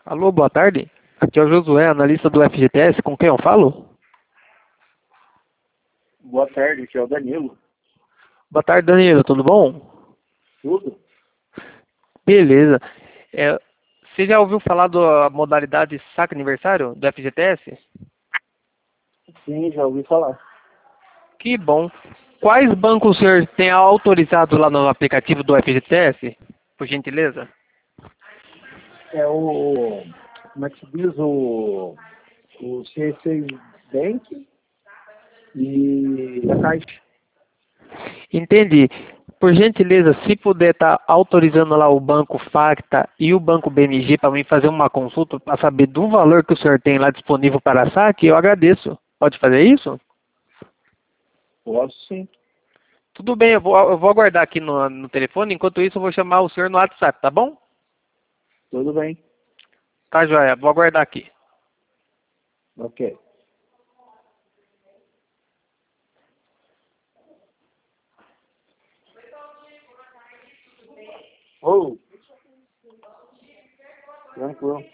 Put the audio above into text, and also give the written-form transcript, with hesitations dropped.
Alô, boa tarde. Aqui é o Josué, analista do FGTS. Com quem eu falo? Boa tarde, aqui é o Danilo. Boa tarde, Danilo. Tudo bom? Tudo? Beleza. Você já ouviu falar da modalidade saque aniversário do FGTS? Sim, já ouvi falar. Que bom. Quais bancos o senhor tem autorizado lá no aplicativo do FGTS? Por gentileza? É o, como é que se diz, o C6 Bank e a Caixa. Entendi. Por gentileza, se puder estar autorizando lá o Banco Facta e o Banco BMG para mim fazer uma consulta para saber do valor que o senhor tem lá disponível para saque, eu agradeço. Pode fazer isso? Posso sim. Tudo bem, eu vou aguardar aqui no telefone. Enquanto isso, eu vou chamar o senhor no WhatsApp, tá bom? Tudo bem. Tá, joia. Vou aguardar aqui. Ok. Oh, tranquilo.